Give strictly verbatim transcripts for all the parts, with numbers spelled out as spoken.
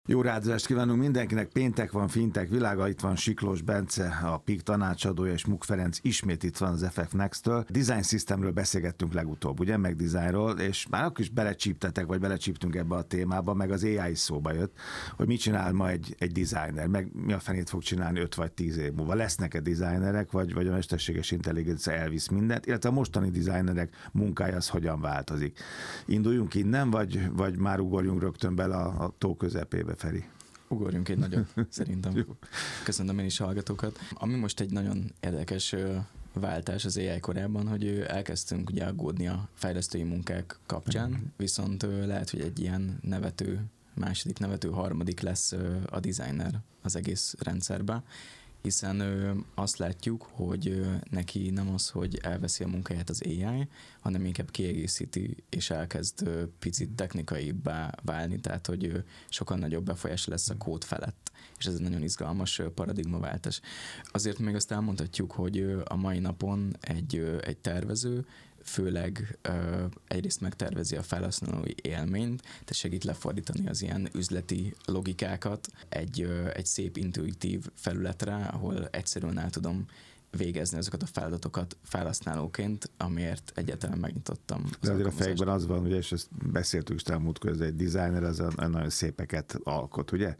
Jó rádiózást kívánunk mindenkinek, péntek van, fintek világa, itt van Siklós Bence, a pé i ká tanácsadója, és Muk Ferenc ismét itt van az ef ef Next-től. Design Systemről beszélgettünk legutóbb, ugye, meg designról, és már akkor is belecsíptetek, vagy belecsíptünk ebbe a témába, meg az á i is szóba jött, hogy mit csinál ma egy, egy designer, meg mi a fenét fog csinálni öt vagy tíz év múlva. Lesznek-e designerek, vagy, vagy a mesterséges intelligencia elvisz mindent, illetve a mostani designerek munkája az hogyan változik. Induljunk innen, vagy, vagy már ugorjunk rögtön bele a, a tó közepébe, Feri? Ugorjunk egy nagyot, szerintem. Köszönöm én is a hallgatókat. Ami most egy nagyon érdekes váltás az á i korában, hogy elkezdtünk ugye aggódni a fejlesztői munkák kapcsán, viszont lehet, hogy egy ilyen nevető, második nevető, harmadik lesz a designer az egész rendszerben, hiszen ö, azt látjuk, hogy ö, neki nem az, hogy elveszi a munkáját az á i, hanem inkább kiegészíti, és elkezd ö, picit technikaibbá válni, tehát hogy ö, sokkal nagyobb befolyás lesz a kód felett, és ez egy nagyon izgalmas ö, paradigmaváltás. Azért még azt elmondhatjuk, hogy ö, a mai napon egy, ö, egy tervező főleg ö, egyrészt megtervezi a felhasználói élményt, tehát segít lefordítani az ilyen üzleti logikákat egy, ö, egy szép intuitív felületre, ahol egyszerűen el tudom végezni azokat a feladatokat felhasználóként, amiért egyáltalán megnyitottam. De azért a fejekben az van, ugye, és ezt beszéltük is elmúlt közben, egy designer az nagyon szépeket alkot, ugye?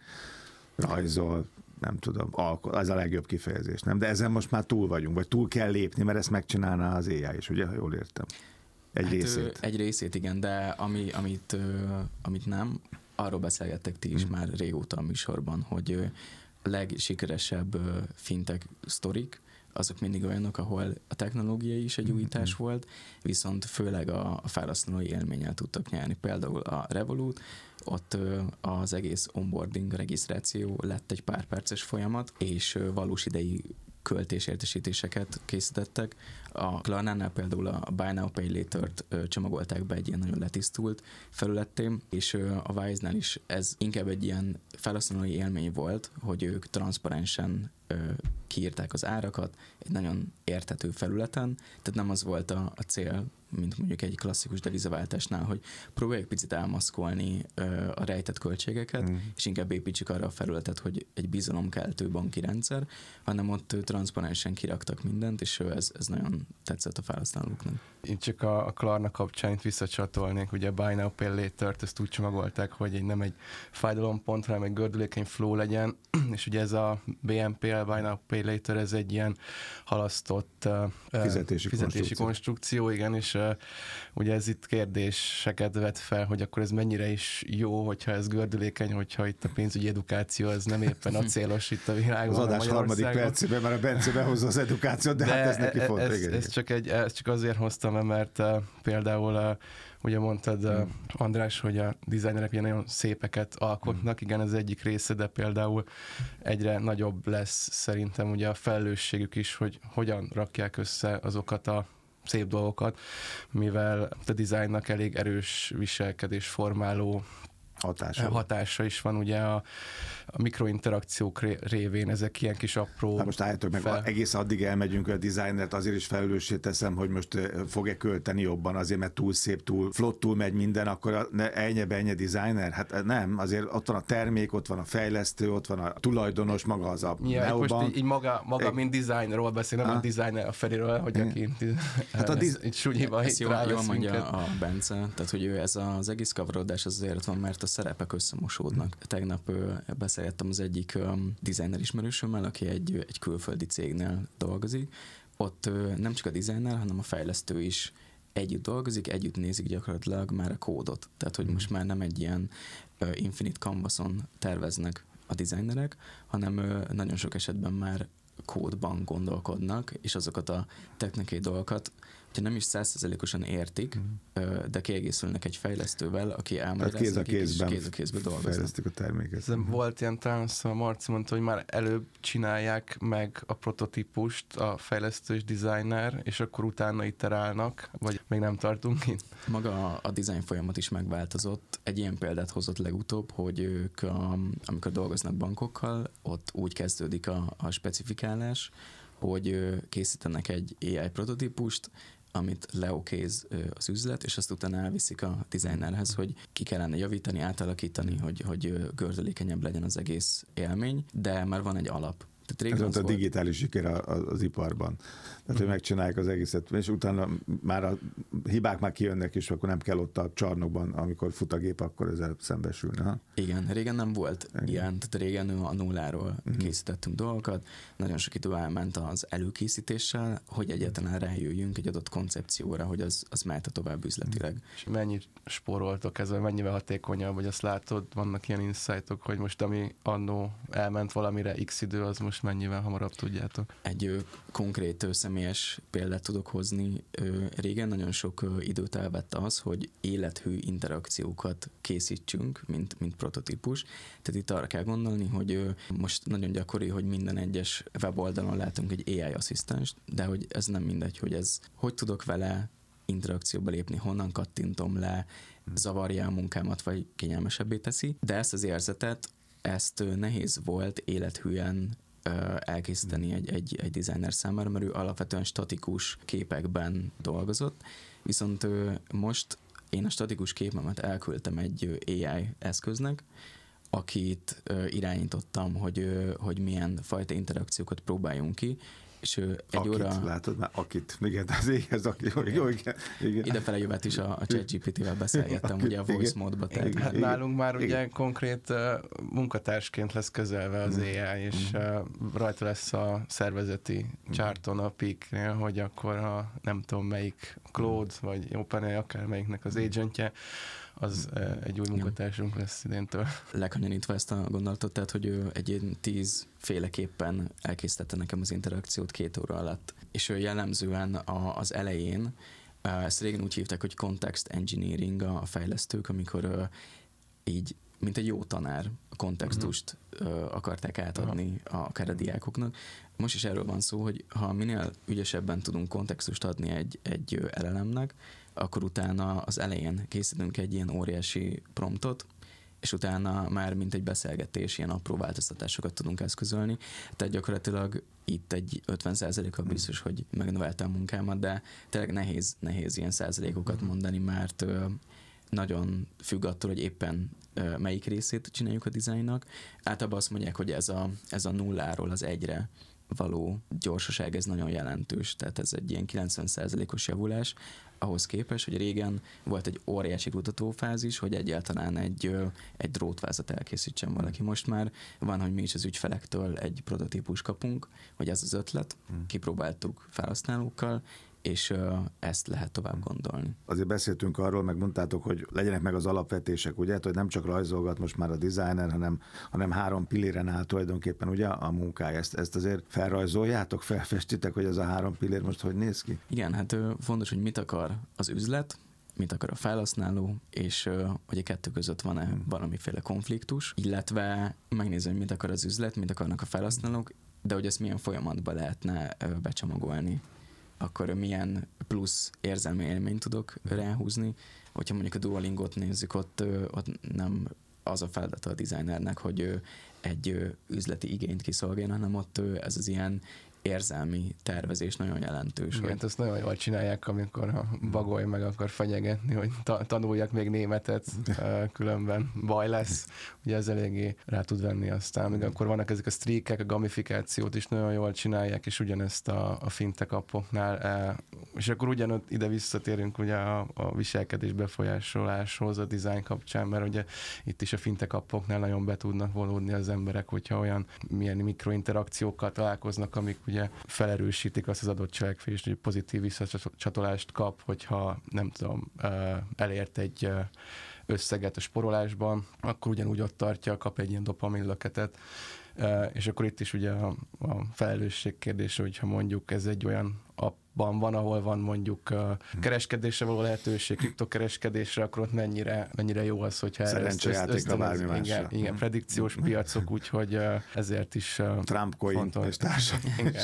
Rajzol, nem tudom, alkot, ez a legjobb kifejezés, nem? De ezen most már túl vagyunk, vagy túl kell lépni, mert ezt megcsinálná az á i is, ugye? Jól értem. Egy hát részét. Egy részét, igen, de ami, amit, amit nem, arról beszélgettek ti is hmm. már régóta a műsorban, hogy a legsikeresebb fintech sztorik, azok mindig olyanok, ahol a technológia is egy újítás hmm. volt, viszont főleg a, a felhasználói élménnyel tudtak nyerni. Például a Revolut, ott az egész onboarding, regisztráció lett egy pár perces folyamat, és valós idei költésértesítéseket készítettek. A Klarnánál például a Buy Now Pay Later-t csomagolták be egy ilyen nagyon letisztult felületté, és a Wise-nál is ez inkább egy ilyen felhasználói élmény volt, hogy ők transzparensen kiírták az árakat egy nagyon érthető felületen, tehát nem az volt a, a cél, mint mondjuk egy klasszikus devizaváltásnál, hogy próbáljuk picit elmaszkolni ö, a rejtett költségeket, mm. és inkább építsük arra a felületet, hogy egy bizalomkeltő banki rendszer, hanem ott transzparensen kiraktak mindent, és ez, ez nagyon tetszett a felhasználóknak. Én csak a, a Klarna kapcsán itt visszacsatolnék, ugye a Buy Now Pay Later-t, ezt úgy csomagolták, hogy egy, nem egy fájdalompont, hanem egy gördülékeny flow legyen, és ugye ez a bé en pé, a Buy Now Pay Later, ez egy ilyen halasztott uh, fizetési, fizetési konstrukció. konstrukció, igen, és uh, ugye ez itt kérdéseket vet fel, hogy akkor ez mennyire is jó, hogyha ez gördülékeny, hogyha itt a pénzügyi edukáció az nem éppen a célos itt a világban. Az adás harmadik percében már a Bence behozza az edukációt, de, de hát ez neki e, fontos. Ez, ez, csak egy, ez csak azért hoztam, mert uh, például uh, ugye mondtad, uh, András, hogy a designerek ugye nagyon szépeket alkotnak, mm. igen, ez egyik része, de például egyre nagyobb lesz szerintem ugye a felelősségük is, hogy hogyan rakják össze azokat a szép dolgokat, mivel a designnak elég erős viselkedés formáló hatása. hatása is van, ugye a, a mikrointerakciók révén ezek ilyen kis apró... Hát most álljátok meg, fel... egész addig elmegyünk, hogy a designert azért is felelőssé teszem, hogy most fog-e költeni jobban azért, mert túl szép, túl flottul megy minden, akkor ennyi ennyi designer? Hát nem, azért ott van a termék, ott van a fejlesztő, ott van a tulajdonos, maga az a ja, neobank. Most így, így maga, maga e... mint designerról beszél, nem ha? a designer a Feriről, hogy e... aki hát a diz... itt súnyiba itt jól, jól mondja a Bence, tehát hogy ő ez az egész kavarodás azért van, mert a szerepek összemosódnak. Tegnap ö, beszélgettem az egyik ö, designer ismerősömmel, aki egy, egy külföldi cégnél dolgozik. Ott ö, nem csak a designer, hanem a fejlesztő is együtt dolgozik, együtt nézik gyakorlatilag már a kódot. Tehát, hogy most már nem egy ilyen ö, infinite canvason terveznek a designerek, hanem ö, nagyon sok esetben már kódban gondolkodnak, és azokat a technikai dolgokat, hogyha nem is száz százalékosan értik, mm. de kiegészülnek egy fejlesztővel, aki elmagyarázza, kéz a kézben, kéz a kézben dolgoznak. Fejlesztik a terméket. Ez volt ilyen, talán a Marci mondta, hogy már előbb csinálják meg a prototípust a fejlesztő és designer, és akkor utána iterálnak, vagy még nem tartunk itt? Maga a design folyamat is megváltozott. Egy ilyen példát hozott legutóbb, hogy ők, a, amikor dolgoznak bankokkal, ott úgy kezdődik a, a specifikálás, hogy készítenek egy á i prototípust, amit leokéz az üzlet, és azt utána elviszik a designerhez, hogy ki kellene javítani, átalakítani, hogy, hogy gördülékenyebb legyen az egész élmény, de már van egy alap. Ez volt a digitális siker az iparban. Tehát, hogy megcsinálják az egészet, és utána már a hibák már kijönnek, és akkor nem kell ott a csarnokban, amikor fut a gép, akkor ezzel szembesülni. Ha? Igen, régen nem volt igen. ilyen, tehát régen a nulláról uh-huh. készítettünk dolgokat, nagyon sok idő elment az előkészítéssel, hogy egyáltalán rájöjjünk egy adott koncepcióra, hogy az, az mehet tovább üzletileg. És mennyit spóroltok ezzel, mennyivel hatékonyabb, vagy azt látod, vannak ilyen insightok, hogy most ami annó elment valamire x idő, az most mennyivel hamarabb tudjátok? Egy ö, konkrét ö, személyes példát tudok hozni. Ö, régen nagyon sok ö, időt elvette az, hogy élethű interakciókat készítsünk, mint, mint prototípus. Tehát itt arra kell gondolni, hogy ö, most nagyon gyakori, hogy minden egyes weboldalon látunk egy á i asszisztenst, de hogy ez nem mindegy, hogy ez hogy tudok vele interakcióba lépni, honnan kattintom le, zavarja a munkámat, vagy kényelmesebbé teszi. De ezt az érzetet, ezt ö, nehéz volt élethűen elkészíteni egy, egy, egy designer számára, mert ő alapvetően statikus képekben dolgozott, viszont most én a statikus képemet elküldtem egy á i eszköznek, akit irányítottam, hogy, hogy milyen fajta interakciókat próbáljunk ki, és egy akit, óra... látod már, akit, igen, az éhez, aki, jó, jó, igen, igen. Idefele jövet is a, a ChatGPT-vel beszélgettem, akit, ugye a voice módba. Hát nálunk már igen. ugye konkrét uh, munkatársként lesz közelve az mm. á i, és uh, rajta lesz a szervezeti mm. charton a Peaknél, hogy akkor a nem tudom melyik Claude, mm. vagy OpenAI, akármelyiknek az agentje, az uh, egy új munkatársunk lesz idéntől. Lekanyarítva ezt a gondolatot, tehát, hogy ő egy ilyen tíz féleképpen elkészítette nekem az interakciót két óra alatt. És ő jellemzően a, az elején, uh, ezt régen úgy hívták, hogy context engineering a fejlesztők, amikor uh, így, mint egy jó tanár, a kontextust uh, akarták átadni a, akár a diákoknak. Most is erről van szó, hogy ha minél ügyesebben tudunk kontextust adni egy, egy el el em-nek, akkor utána az elején készítünk egy ilyen óriási promptot, és utána már mint egy beszélgetés, ilyen apró változtatásokat tudunk eszközölni. Tehát gyakorlatilag itt egy ötven százalékkal biztos, hogy megnövelte a munkámat, de tényleg nehéz, nehéz ilyen százalékokat mondani, mert nagyon függ attól, hogy éppen melyik részét csináljuk a dizájnnak. Általában azt mondják, hogy ez a, ez a nulláról az egyre való gyorsaság, ez nagyon jelentős, tehát ez egy ilyen kilencven százalékos javulás, ahhoz képest, hogy régen volt egy óriási kutatófázis, hogy egyáltalán egy, egy drótvázat elkészítsen valaki. Most már van, hogy mi is az ügyfelektől egy prototípus kapunk, hogy ez az ötlet, kipróbáltuk felhasználókkal, és ezt lehet tovább gondolni. Azért beszéltünk arról, meg mondtátok, hogy legyenek meg az alapvetések, ugye, hogy nem csak rajzolgat most már a designer, hanem, hanem három pilléren áll tulajdonképpen ugye a munkája. Ezt, ezt azért felrajzoljátok, felfestitek, hogy ez a három pillér most hogy néz ki? Igen, hát fontos, hogy mit akar az üzlet, mit akar a felhasználó, és hogy a kettő között van-e hmm. valamiféle konfliktus, illetve megnézni, hogy mit akar az üzlet, mit akarnak a felhasználók, de hogy ezt milyen folyamatban lehetne becsomagolni, akkor milyen plusz érzelmi élményt tudok ráhúzni. Hogyha mondjuk a Duolingot nézzük, ott, ott nem az a feladata a designernek, hogy egy üzleti igényt kiszolgáljon, hanem ott ez az ilyen érzelmi tervezés nagyon jelentős. Igen, hogy... ezt nagyon jól csinálják, amikor a Bagoly meg akar fenyegetni, hogy ta- tanuljak még németet, különben baj lesz. Ugye ez eléggé rá tud venni aztán. Még akkor vannak ezek a streakek, a gamifikációt is nagyon jól csinálják, és ugyanezt a, a fintech appoknál. És akkor ugyanott ide visszatérünk ugye a, a viselkedés befolyásoláshoz a design kapcsán, mert ugye itt is a fintech appoknál nagyon be tudnak vonódni az emberek, hogyha olyan milyen mikrointerakciókkal találkoznak, amik ugye felerősítik azt az adott cselekvést, hogy pozitív visszacsatolást kap, hogyha nem tudom, elért egy összeget a sporolásban, akkor ugyanúgy ott tartja, kap egy ilyen dopaminlöketet. És akkor itt is ugye a, a felelősség kérdése, hogyha mondjuk ez egy olyan appban van, ahol van mondjuk a kereskedésre való lehetőség, kriptokereskedésre, akkor ott mennyire, mennyire jó az, hogyha szerencsejátékra bármi másra. Igen, igen, predikciós piacok, úgyhogy ezért is Trump coin és társak.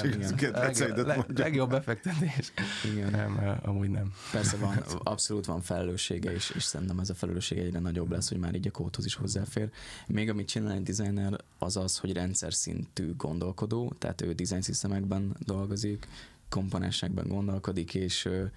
Legjobb befektetés. Igen. Nem, amúgy nem. Persze van, abszolút van felelőssége, és, és szerintem ez a felelősség egyre nagyobb lesz, hogy már így a kódhoz is hozzáfér. Még amit csinál egy designer, az az, hogy rendszer szintű gondolkodó, tehát ő design systemekben dolgozik, komponensekben gondolkodik, és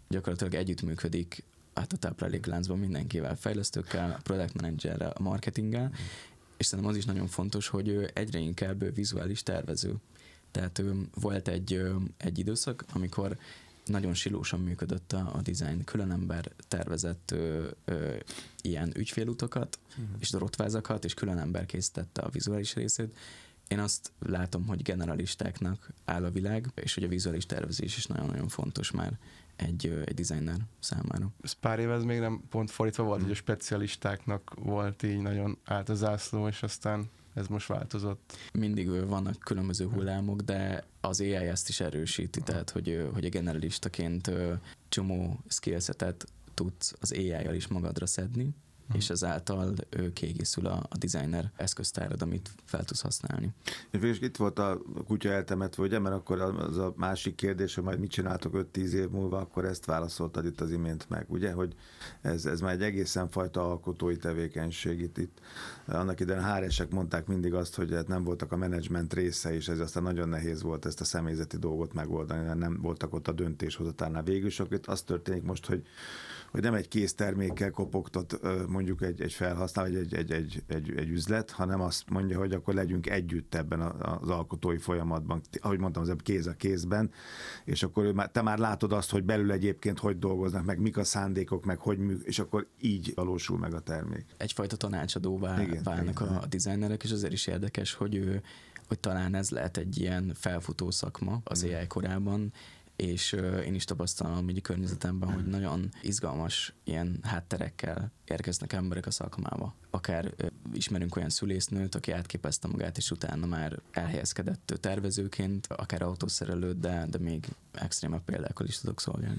gyakorlatilag együttműködik hát a táplálékláncban mindenkivel, fejlesztőkkel, a product managerrel, a marketinggel, és szerintem az is nagyon fontos, hogy ő egyre inkább vizuális tervező. Tehát volt egy, egy időszak, amikor nagyon silósan működött a, a design. Külön ember tervezett ö, ö, ilyen ügyfélutakat uh-huh. és rotvázakat, és külön ember készítette a vizuális részét. Én azt látom, hogy generalistáknak áll a világ, és hogy a vizuális tervezés is nagyon-nagyon fontos már egy, egy designer számára. Ez pár éve ez még nem pont fordítva volt, hmm. hogy a specialistáknak volt így nagyon át a zászló, és aztán ez most változott. Mindig vannak különböző hullámok, de az á i ezt is erősíti, tehát hogy, hogy a generalistaként csomó skillsetet tudsz az á i-jal is magadra szedni, Uh-huh. és ezáltal ő kiegészül a, a designer eszköztárad, amit fel tudsz használni. És itt volt a kutya eltemetve, ugye, mert akkor az a másik kérdés, hogy majd mit csináltok öt-tíz év múlva, akkor ezt válaszoltad itt az imént meg, ugye, hogy ez, ez már egy egészen fajta alkotói tevékenység itt. itt. Annak idején há er esek mondták mindig azt, hogy nem voltak a menedzsment része, és ez aztán nagyon nehéz volt ezt a személyzeti dolgot megoldani, mert nem voltak ott a döntéshozatálnál. Végül is akkor az történik most, hogy hogy nem egy késztermékkel kopogtat mondjuk egy, egy felhasználó, vagy egy, egy, egy, egy, egy üzlet, hanem azt mondja, hogy akkor legyünk együtt ebben az alkotói folyamatban, ahogy mondtam, az kéz a kézben, és akkor te már látod azt, hogy belül egyébként hogy dolgoznak, meg mik a szándékok, meg hogy mű, és akkor így valósul meg a termék. Egyfajta tanácsadóvá igen, válnak igen. a, a designerek, és azért is érdekes, hogy, ő, hogy talán ez lehet egy ilyen felfutó szakma az á i korában, és én is tapasztalom így a környezetemben, hogy nagyon izgalmas ilyen hátterekkel érkeznek emberek a szakmába. Akár ismerünk olyan szülésznőt, aki átképezte magát, és utána már elhelyezkedett tervezőként, akár autószerelőt, de, de még extrémebb példákkal is tudok szolgálni.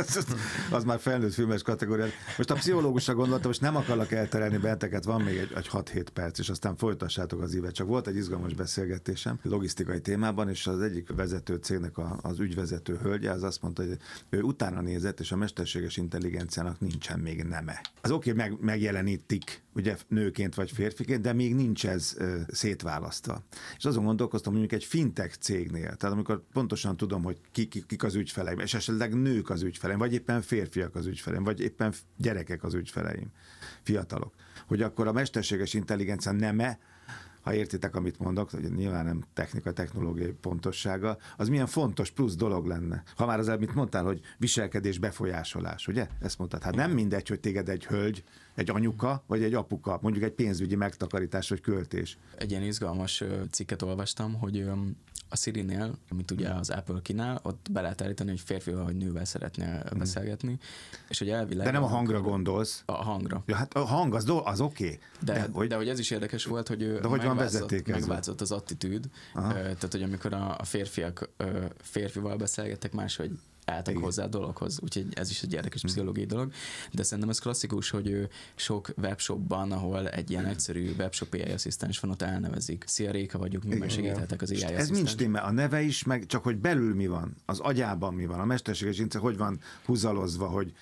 Az már felnőtt filmes kategória. Most a pszichológusra gondoltam, és nem akarlak elterelni benneteket, van még egy, egy hat-hét perc, és aztán folytassátok az ívet. Csak volt egy izgalmas beszélgetésem logisztikai témában, és az egyik vezető cégnek a, az ügyvezető hölgye, az azt mondta, hogy ő utána nézett, és a mesterséges intelligenciának nincsen még neme. Az oké, okay, meg, megjelenítik, ugye nőként vagy férfiként, de még nincs ez ö, szétválasztva. És azon gondolkoztam, mondjuk egy fintech cégnél, tehát amikor pontosan tudom, hogy ki, ki, kik az ügyfeleim, és esetleg nők az ügyfeleim, vagy éppen férfiak az ügyfeleim, vagy éppen gyerekek az ügyfeleim, fiatalok, hogy akkor a mesterséges intelligencia neme, ha értitek, amit mondok, hogy nyilván nem technika, technológiai pontossága, az milyen fontos plusz dolog lenne. Ha már az, amit mondtál, hogy viselkedés befolyásolás, ugye? Ezt mondtad. Hát nem mindegy, hogy téged egy hölgy, egy anyuka, vagy egy apuka, mondjuk egy pénzügyi megtakarítás, vagy költés. Egy ilyen izgalmas cikket olvastam, hogy a Siri-nél, amit ugye az Apple kínál, ott be lehet állítani, hogy férfival vagy nővel szeretnél hmm. beszélgetni, és hogy elvileg... De nem a hangra gondolsz. A hangra. Ja, hát a hang az, az oké. Okay. De, de, hogy, de hogy ez is érdekes volt, hogy, de hogy megváltozott, megváltozott az attitűd. Tehát, hogy amikor a férfiak férfival beszélgettek, máshogy álltak igen. hozzá a dologhoz, úgyhogy ez is egy érdekes pszichológiai dolog, de szerintem ez klasszikus, hogy sok webshopban, ahol egy ilyen egyszerű webshop á i asszisztens van, ott elnevezik. Szia, Réka vagyok, mi segíthetek az á i asszisztens. Ez nincs stimmel, a neve is, meg csak hogy belül mi van, az agyában mi van, a mesterséges intelligencia hogy van húzalozva, hogy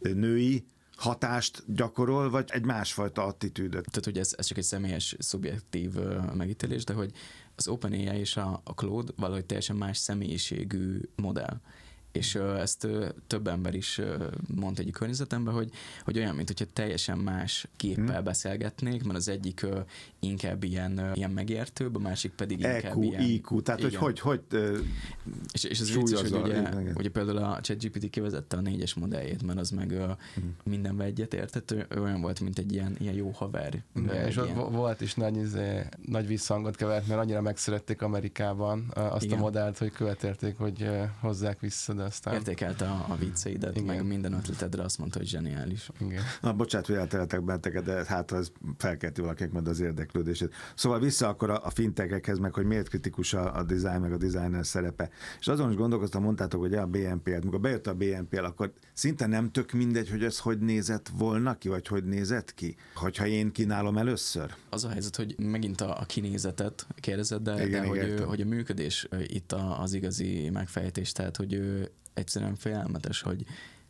női hatást gyakorol, vagy egy másfajta attitűdöt. Tehát, hogy ez, ez csak egy személyes, szubjektív uh, megítélés, de hogy az OpenAI és a, a Claude valahogy teljesen más személyiségű modell. És uh, ezt uh, több ember is uh, mondta egy környezetemben, hogy, hogy olyan, mint hogyha teljesen más géppel hmm. beszélgetnék, mert az egyik uh, inkább ilyen, uh, ilyen megértőbb, a másik pedig inkább é kú, ilyen... í kú, tehát igen. hogy hogy, hogy uh, És, és az vicces, hogy ugye, ugye például a ChatGPT kivezette a négyes modelljét, mert az meg uh, hmm. mindenben egyet értett, olyan volt, mint egy ilyen, ilyen jó haver. Hmm. És ilyen... volt is nagy, izé, nagy visszhangot kevert, mert annyira megszerették Amerikában uh, azt igen. a modellt, hogy követelték, hogy uh, hozzák vissza. Aztán... Értékelte a, a vicceidet, igen. meg minden ötletedre azt mondta, hogy zseniális. Igen. Na, bocsánat, hogy eltereltek benneteket, de hát ez felkelti valakinek majd az érdeklődését. Szóval vissza akkor a, a fintechekhez, meg hogy miért kritikus a, a design, meg a designer szerepe. És azon is gondolkoztam, mondtátok, hogy a bé en pé, amikor bejött a bé en pé, akkor szinte nem tök mindegy, hogy ez hogy nézett volna ki, vagy hogy nézett ki, hogyha én kínálom először. Az a helyzet, hogy megint a, a kinézetet kérdezed, de, igen, de hogy, hogy a működés itt a, az igazi megfejtés, tehát hogy egyszerűen félelmetes, hogy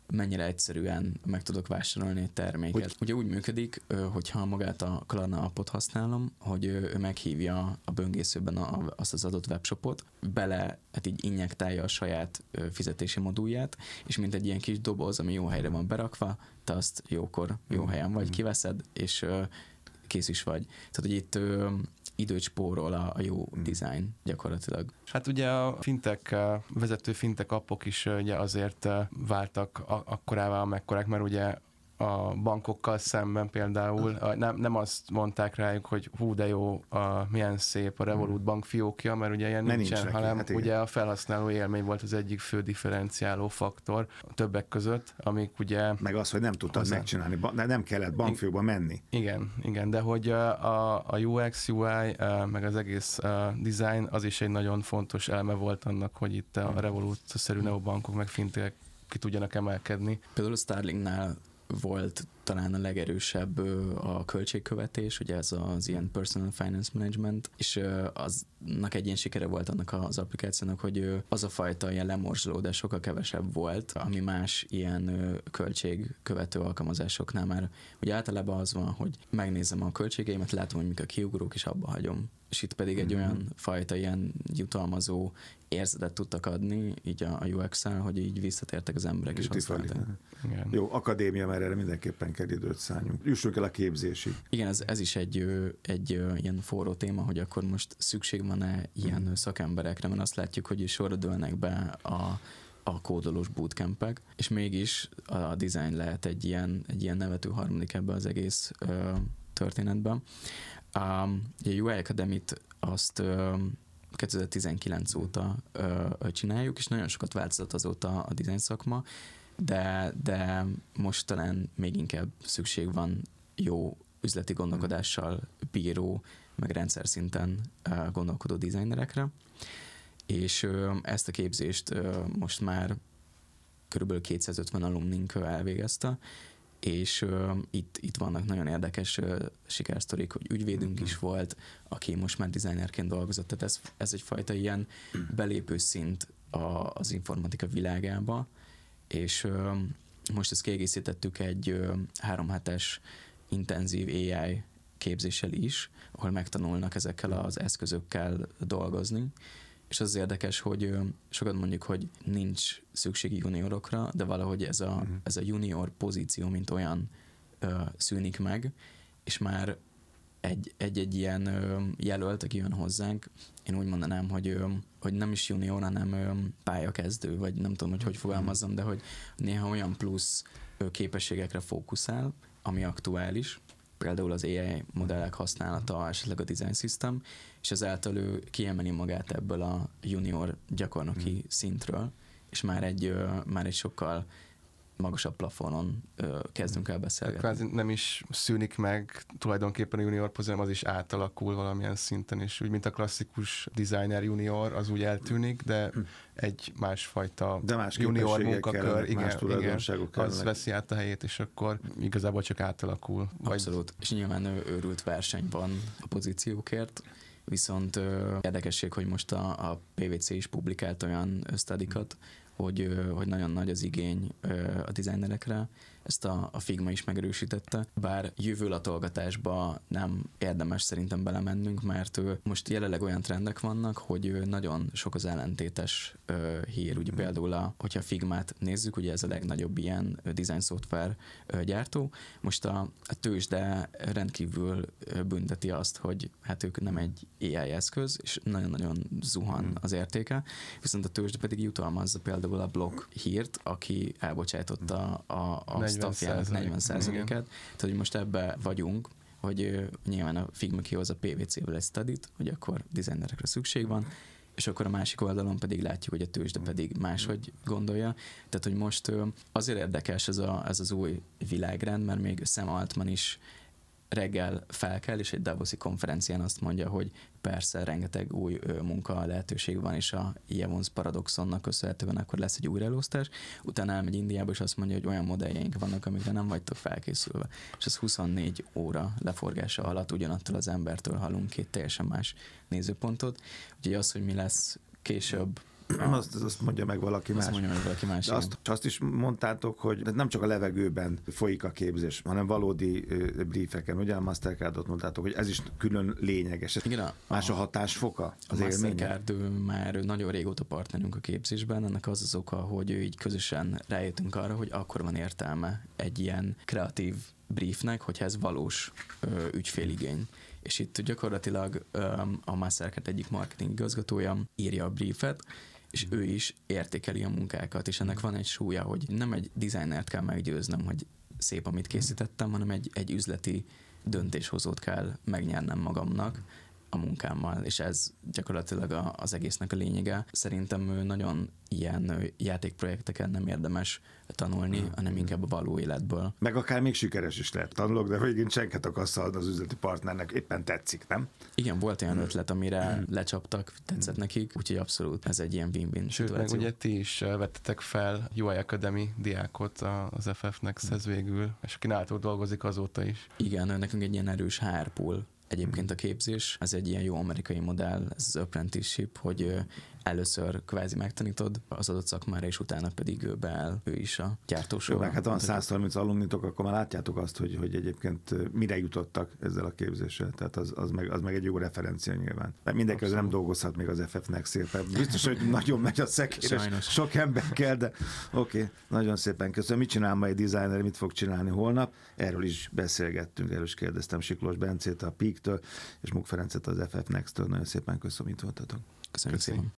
mennyire egyszerűen meg tudok vásárolni egy terméket. Hogy... Ugye úgy működik, hogyha magát a Klarna appot használom, hogy ő meghívja a böngészőben a, azt az adott webshopot, bele, hát így injektálja a saját fizetési modulját, és mint egy ilyen kis doboz, ami jó helyre van berakva, te azt jókor, jó helyen vagy, kiveszed, és kész is vagy. Tehát, hogy itt időt spórol a, a jó design gyakorlatilag. Hát ugye a fintek, vezető fintek appok is ugye azért váltak akkorává, amekkorák, mert ugye a bankokkal szemben például nem, nem azt mondták rájuk, hogy hú de jó, a, milyen szép a Revolut bankfiókja, mert ugye ilyen nincsen, nincsen hanem hát ugye a felhasználó élmény volt az egyik fő differenciáló faktor többek között, amik ugye... Meg az, hogy nem tudtad hozzá... megcsinálni, de nem kellett bankfiókba menni. Igen, igen, de hogy a, a u eksz, u i, meg az egész design, az is egy nagyon fontos eleme volt annak, hogy itt a Revolut-szerű neobankok meg fintek ki tudjanak emelkedni. Például a Starlinknál volt talán a legerősebb a költségkövetés, ugye ez az ilyen personal finance management, és aznak egy ilyen sikere volt annak az applikációnak, hogy az a fajta ilyen lemorzsolódás sokkal kevesebb volt, ami más ilyen költségkövető alkalmazásoknál már, ugye általában az van, hogy megnézem a költségeimet, látom, hogy mikor kiugrok, és abba hagyom. És itt pedig egy mm-hmm. olyan fajta ilyen jutalmazó érzetet tudtak adni, így a, a u eksz-el, hogy így visszatértek az emberek is használták. Jó, akadémia, mert erre mindenképpen kell időt szálljunk. Jussunk el a képzésig. Igen, ez, ez is egy, egy ilyen forró téma, hogy akkor most szükség van-e ilyen mm. szakemberekre, mert azt látjuk, hogy sorra dőlnek be a, a kódolós bootcampek, és mégis a design lehet egy ilyen, egy ilyen nevető harmadik ebbe az egész ö, történetben. Um, a u i Academy-t azt ö, kétezer-tizenkilenc óta ö, csináljuk, és nagyon sokat változott azóta a design szakma, de, de most talán még inkább szükség van jó üzleti gondolkodással bíró, meg rendszer szinten ö, gondolkodó designerekre, és ö, ezt a képzést ö, most már körülbelül kétszázötven alumnink elvégezte, és uh, itt, itt vannak nagyon érdekes uh, sikersztorik, hogy ügyvédünk mm-hmm. is volt, aki most már designerként dolgozott, tehát ez, ez egyfajta ilyen belépő szint a, az informatika világába, és uh, most ezt kiegészítettük egy uh, három hetes intenzív á i képzéssel is, ahol megtanulnak ezekkel az eszközökkel dolgozni, és az érdekes, hogy sokat mondjuk, hogy nincs szükség juniorokra, de valahogy ez a, uh-huh. ez a junior pozíció, mint olyan ö, szűnik meg, és már egy, egy-egy ilyen ö, jelölt, aki jön hozzánk, én úgy mondanám, hogy, ö, hogy nem is junior, hanem ö, pályakezdő, vagy nem tudom, hogy hogy fogalmazzam, de hogy néha olyan plusz ö, képességekre fókuszál, ami aktuális, például az á i modellek használata, esetleg a design system, és ezáltal ő kiemeli magát ebből a junior gyakornoki mm. szintről, és már egy, már egy sokkal magasabb plafonon kezdünk el beszélgetni. Kvázi nem is szűnik meg tulajdonképpen a junior pozíció, az is átalakul valamilyen szinten, és úgy, mint a klasszikus designer junior, az úgy eltűnik, de egy másfajta de más junior munkakör, igen, más igen, az veszi át a helyét, és akkor igazából csak átalakul. Abszolút, vagy... és nyilván őrült verseny van a pozíciókért, viszont ö, érdekesség, hogy most a, a pé vé cé is publikált olyan sztadikat, hogy, ö, hogy nagyon nagy az igény ö, a designerekre, ezt a, a Figma is megerősítette, bár jövőlatolgatásba nem érdemes szerintem belemennünk, mert ö, most jelenleg olyan trendek vannak, hogy ö, nagyon sok az ellentétes ö, hír, ugye például a, hogyha a Figmát nézzük, ugye ez a legnagyobb ilyen design szoftver gyártó, most a, a tőzsde rendkívül bünteti azt, hogy hát ők nem egy á i eszköz, és nagyon-nagyon zuhan az értéke, viszont a tőzsde pedig jutalmazza például a blog hírt, aki elbocsájtotta a, a staffjának negyven százalékát. Tehát, hogy most ebbe vagyunk, hogy uh, nyilván a Figma kihoz a pé vé cé-vel egy studyt, hogy akkor designerekre szükség van, és akkor a másik oldalon pedig látjuk, hogy a tőzsde pedig máshogy gondolja. Tehát, hogy most uh, azért érdekes ez, a, ez az új világrend, mert még Sam Altman is reggel felkel, és egy Davoszi konferencián azt mondja, hogy persze rengeteg új ö, munka lehetőség van, és a Jevons paradoxonnak köszönhetően akkor lesz egy újraelosztás. Utána elmegy Indiába, és azt mondja, hogy olyan modelljeink vannak, amikre nem vagytok felkészülve. És az huszonnégy óra leforgása alatt ugyanattól az embertől hallunk két teljesen más nézőpontot. Úgyhogy az, hogy mi lesz később, azt, azt mondja meg valaki azt más. mondja meg valaki más. De azt, azt is mondtátok, hogy nem csak a levegőben folyik a képzés, hanem valódi briefeken. Ugye a Mastercardot mondtátok, hogy ez is külön lényeges. Igen, a, más a hatásfoka az a élménye? Mastercard már nagyon régóta partnerünk a képzésben, ennek az az oka, hogy így közösen rájöttünk arra, hogy akkor van értelme egy ilyen kreatív briefnek, hogyha ez valós ö, ügyféligény. És itt gyakorlatilag ö, a Mastercard egyik marketing igazgatója írja a briefet, és ő is értékeli a munkákat, és ennek van egy súlya, hogy nem egy designert kell meggyőznöm, hogy szép, amit készítettem, hanem egy, egy üzleti döntéshozót kell megnyernem magamnak a munkámmal, és ez gyakorlatilag a, az egésznek a lényege. Szerintem nagyon ilyen játékprojekteken nem érdemes tanulni, hmm. hanem inkább a való életből. Meg akár még sikeres is lehet. Tanulok, de végén senket akarsz adni az üzleti partnernek, éppen tetszik, nem? Igen, volt olyan ötlet, amire hmm. lecsaptak, tetszett nekik, úgyhogy abszolút ez egy ilyen win-win Sőt, szituáció. meg ugye ti is vettetek fel u i Academy diákot az ef ef Next-hez végül, és aki nálatok dolgozik azóta is. Igen, nekünk egy ilyen erős há er pool. Egyébként a képzés, ez egy ilyen jó amerikai modell, ez az apprenticeship, hogy először kvázi megtanítod az adott szakmára, és utána pedig ő beáll, ő is a gyártósorra. Jó, hát van száz harminc alumnitok, akkor már látjátok azt, hogy, hogy egyébként mire jutottak ezzel a képzéssel. Tehát az, az, meg, az meg egy jó referencia nyilván. Mert mindenki az nem dolgozhat még az ef ef-nek szépen. Biztos, hogy nagyon megy a szekér, sok ember kell, de oké, okay, nagyon szépen köszönöm. Mit csinál ma egy designer, mit fog csinálni holnap? Erről is beszélgettünk, erről is kérdeztem Siklós Bencét a Peak-től, és Muk Ferencet az ef ef Next-től. Nagyon szépen köszönöm, itt voltatok. Köszönjük szépen.